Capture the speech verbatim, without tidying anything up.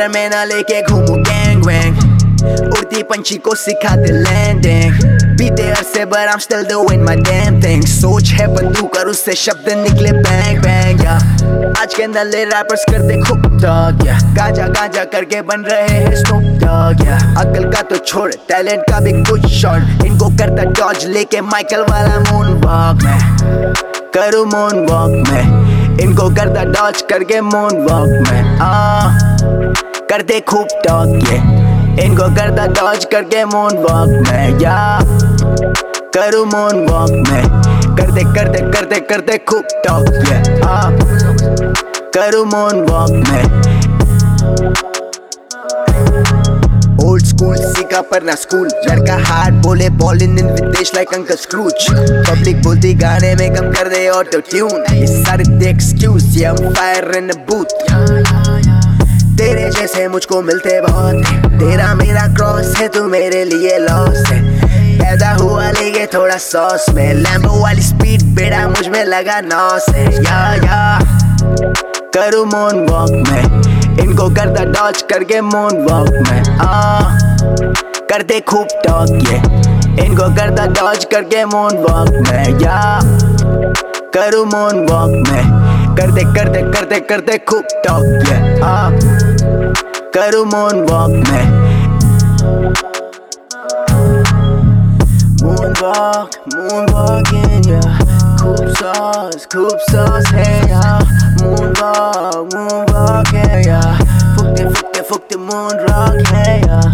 पर मैं ना लेके घूमू गैंग वैंग, उड़ती पंछी को सिखाते लैंडिंग, बीते अरसे but I'm still doing my damn thing। सोच है बंदूक और उससे शब्द निकले बैंग बैंग या आज के नल्ले रैपर्स करते खूब टॉक या गांजा गांजा करके बन रहे हैं स्नूप डॉग या अकल का तो छोड़ टैलेंट का भी कुछ शॉट, इनको करता डॉज लेके माइकल वाला मून वॉक में करूँ मून वॉक में, इनको करता डॉज करके मून वॉक में आ करते खूब टॉक ये, इनको करता डॉज करके मून वॉक में या करूँ मून वॉक में, करते करते करते करते खूब टॉक ये आ करूँ मून वॉक में। ओल्ड स्कूल सीखा पर ना स्कूल, लड़का हार्ड बोले बॉलिंग इन विदेश लाइक अंकल स्क्रूज, पब्लिक बोलती गाने में कम कर दे ऑटो ट्यून, ये सारे एक्सक्यूज ये हम फायर इन द बूथ, तेरे जैसे मुझको मिलते बहुत, तेरा मेरा क्रॉस है तू मेरे लिए लॉस है, पैदा हुआ लेके थोड़ा सॉस में, लैम्बो वाली स्पीड बेड़ा मुझ में लगा नॉस है या या करूँ मून वॉक में, इनको करता डॉज करके मून वॉक में आ करते खूब टॉक ये, इनको करता डॉज करके मून वॉक में या करूँ मून वॉक में, करते करते करते करते खूब टॉक ये आ करूँ मून वॉक में। मून वॉक मून वॉकिंग या खूब सॉस खूब सॉस है या मून वॉक मून वॉक है या फुकते फुकते फुकते मून रॉक है या